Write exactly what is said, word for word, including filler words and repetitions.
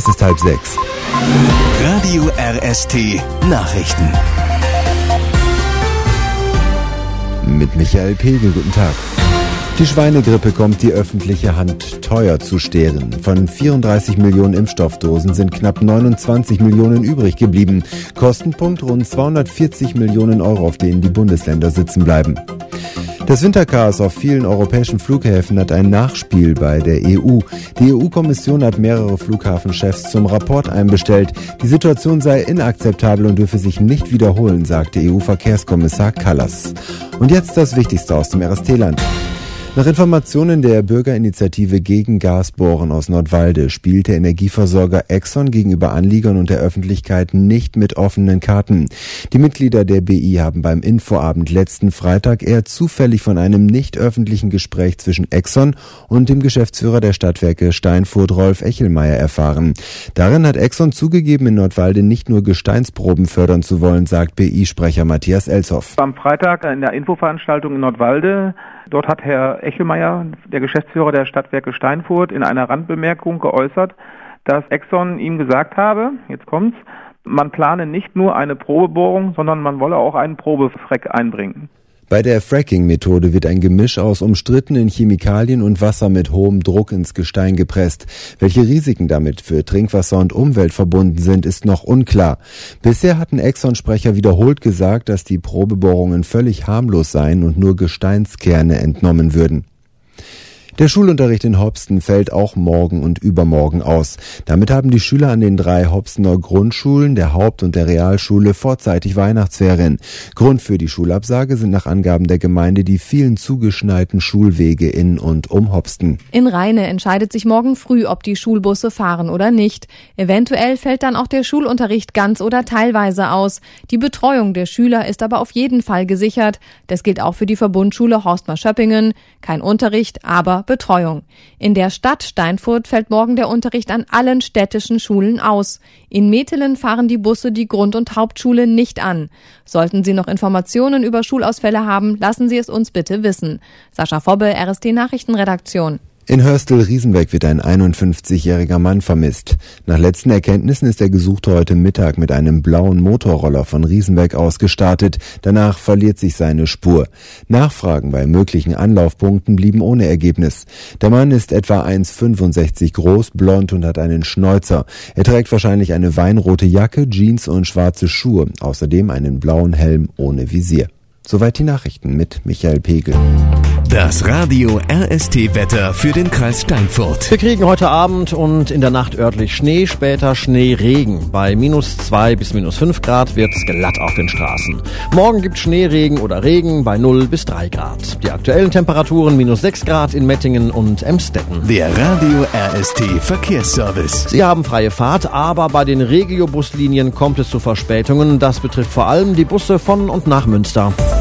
Es ist halb sechs. Radio R S T Nachrichten. Mit Michael Pegel, guten Tag. Die Schweinegrippe kommt die öffentliche Hand teuer zu stehen. Von vierunddreißig Millionen Impfstoffdosen sind knapp neunundzwanzig Millionen übrig geblieben. Kostenpunkt rund zweihundertvierzig Millionen Euro, auf denen die Bundesländer sitzen bleiben. Das Winterchaos auf vielen europäischen Flughäfen hat ein Nachspiel bei der E U. Die E U-Kommission hat mehrere Flughafenchefs zum Rapport einbestellt. Die Situation sei inakzeptabel und dürfe sich nicht wiederholen, sagte E U-Verkehrskommissar Kallas. Und jetzt das Wichtigste aus dem R S T-Land. Nach Informationen der Bürgerinitiative gegen Gasbohren aus Nordwalde spielt der Energieversorger Exxon gegenüber Anliegern und der Öffentlichkeit nicht mit offenen Karten. Die Mitglieder der B I haben beim Infoabend letzten Freitag eher zufällig von einem nicht öffentlichen Gespräch zwischen Exxon und dem Geschäftsführer der Stadtwerke Steinfurt, Rolf Echelmeier, erfahren. Darin hat Exxon zugegeben, in Nordwalde nicht nur Gesteinsproben fördern zu wollen, sagt B I-Sprecher Matthias Elshoff. Am Freitag in der Infoveranstaltung in Nordwalde, dort hat Herr Echelmeier, der Geschäftsführer der Stadtwerke Steinfurt, in einer Randbemerkung geäußert, dass Exxon ihm gesagt habe, jetzt kommt's, man plane nicht nur eine Probebohrung, sondern man wolle auch einen Probefrack einbringen. Bei der Fracking-Methode wird ein Gemisch aus umstrittenen Chemikalien und Wasser mit hohem Druck ins Gestein gepresst. Welche Risiken damit für Trinkwasser und Umwelt verbunden sind, ist noch unklar. Bisher hatten Exxon-Sprecher wiederholt gesagt, dass die Probebohrungen völlig harmlos seien und nur Gesteinskerne entnommen würden. Der Schulunterricht in Hopsten fällt auch morgen und übermorgen aus. Damit haben die Schüler an den drei Hopstener Grundschulen, der Haupt- und der Realschule vorzeitig Weihnachtsferien. Grund für die Schulabsage sind nach Angaben der Gemeinde die vielen zugeschneiten Schulwege in und um Hopsten. In Rheine entscheidet sich morgen früh, ob die Schulbusse fahren oder nicht. Eventuell fällt dann auch der Schulunterricht ganz oder teilweise aus. Die Betreuung der Schüler ist aber auf jeden Fall gesichert. Das gilt auch für die Verbundschule Horstmar-Schöppingen. Kein Unterricht, aber Betreuung. In der Stadt Steinfurt fällt morgen der Unterricht an allen städtischen Schulen aus. In Metelen fahren die Busse die Grund- und Hauptschule nicht an. Sollten Sie noch Informationen über Schulausfälle haben, lassen Sie es uns bitte wissen. Sascha Fobbe, R S T Nachrichtenredaktion. In Hörstel-Riesenbeck wird ein einundfünfzigjähriger Mann vermisst. Nach letzten Erkenntnissen ist der Gesuchte heute Mittag mit einem blauen Motorroller von Riesenbeck aus gestartet. Danach verliert sich seine Spur. Nachfragen bei möglichen Anlaufpunkten blieben ohne Ergebnis. Der Mann ist etwa eins Komma fünfundsechzig groß, blond und hat einen Schnäuzer. Er trägt wahrscheinlich eine weinrote Jacke, Jeans und schwarze Schuhe. Außerdem einen blauen Helm ohne Visier. Soweit die Nachrichten mit Michael Pegel. Das Radio R S T-Wetter für den Kreis Steinfurt. Wir kriegen heute Abend und in der Nacht örtlich Schnee, später Schneeregen. Bei minus zwei bis minus fünf Grad wird's glatt auf den Straßen. Morgen gibt's Schneeregen oder Regen bei null bis drei Grad. Die aktuellen Temperaturen minus sechs Grad in Mettingen und Emstetten. Der Radio R S T Verkehrsservice. Sie haben freie Fahrt, aber bei den Regio-Buslinien kommt es zu Verspätungen. Das betrifft vor allem die Busse von und nach Münster.